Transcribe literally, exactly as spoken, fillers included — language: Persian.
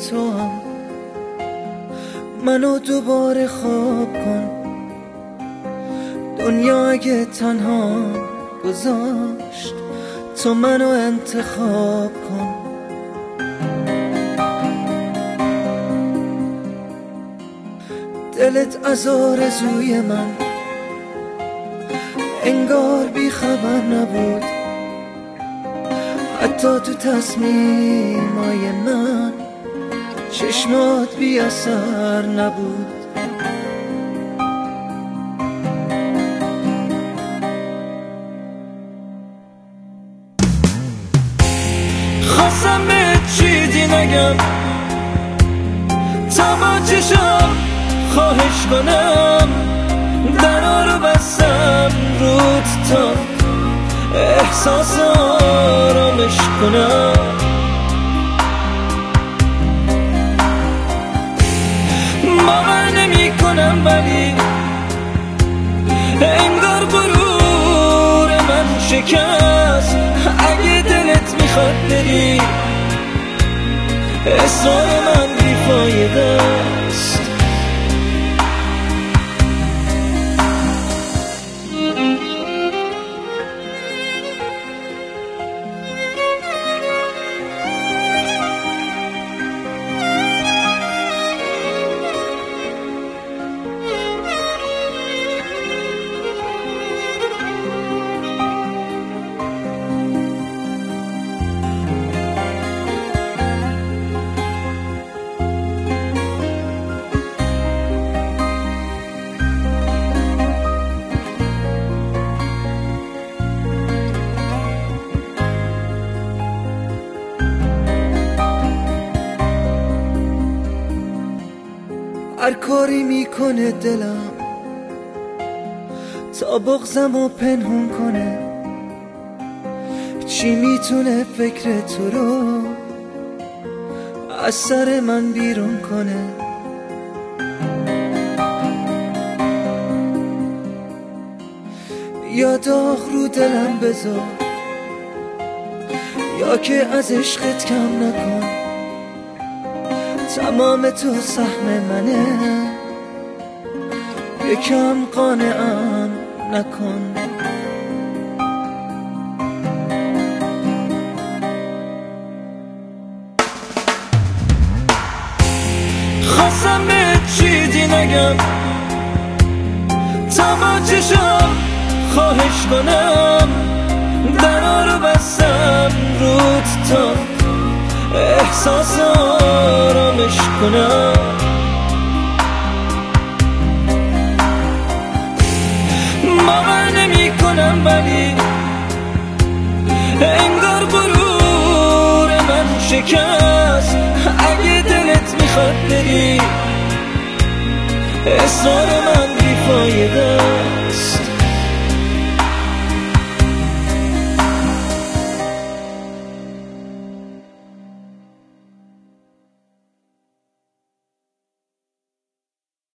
تو هم منو دوباره خواب کن. دنیا اگه تنها گذاشت تو منو انتخاب کن. دلت از آرزوی من انگار بی خبر نبود، حتی تو تصمیمای من چشمات بی اثر نبود. خواستم به چیزی نگم تا با چشم خواهش کنم، درا رو بستم رود تا احساس آرامش کنم. باور نمی کنم ولی انگار غرور من شکست. اگه دلت میخواد بری اصرار من بیفایده است. هر کاری میکنه دلم تا بغضم و پنهون کنه، چی میتونه فکر تو رو از سر من بیرون کنه. یا داغ رو دلم بذار یا که از عشقت کم نکن. تمام تو سهم منه یکم قانعم نکن. خواستم به چیزی نگم تا با چشم خواهش کنم، درا رو بستم رود تا احساس آرامش کنم. باور نمی کنم ولی انگار غرور من شکست. اگه دلت میخواد بری اصرار